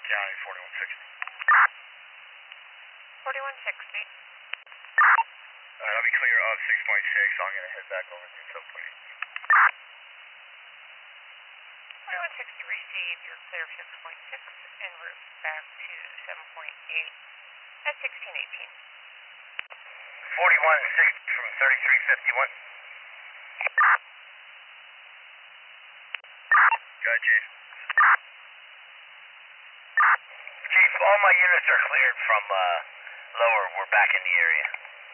County 4160. 4160. I'll be clear of 6.6, so I'm going to head back over to 7.8. 4160 received. You're clear of 6.6 en route back to 7.8 at 1618. 4160 from 3351. Go ahead, Chief. Chief, all my units are cleared from lower. We're back in the area.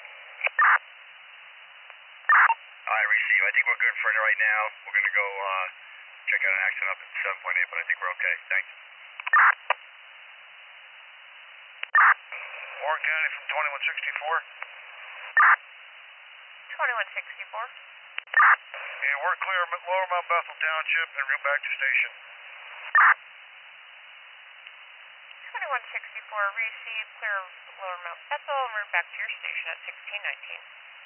Alright, receive. I think we're good for right now. We're going to go check out an accident up at 7.8, but I think we're okay. Thanks. Warren County from 2164. 2164. Yeah, we're clear of Lower Mount Bethel Township and route back to station. 2164 received. Clear of Lower Mount Bethel en route back to your station at 1619.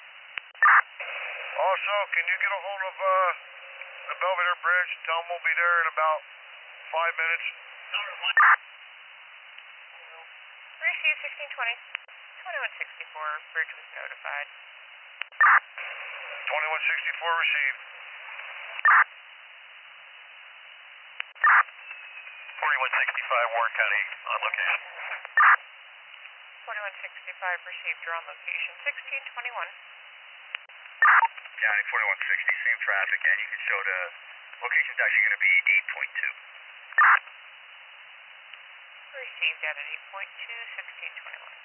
Also, can you get a hold of the Belvedere Bridge? Tell them we'll be there in about 5 minutes. Received 1620. 2164. Bridge was notified. 2164 received. 4165 Warren County on location. 4165 received. You're on location. 1621. County 4160, same traffic, and you can show the location's actually going to be 8.2. Received at 8.2, 1621.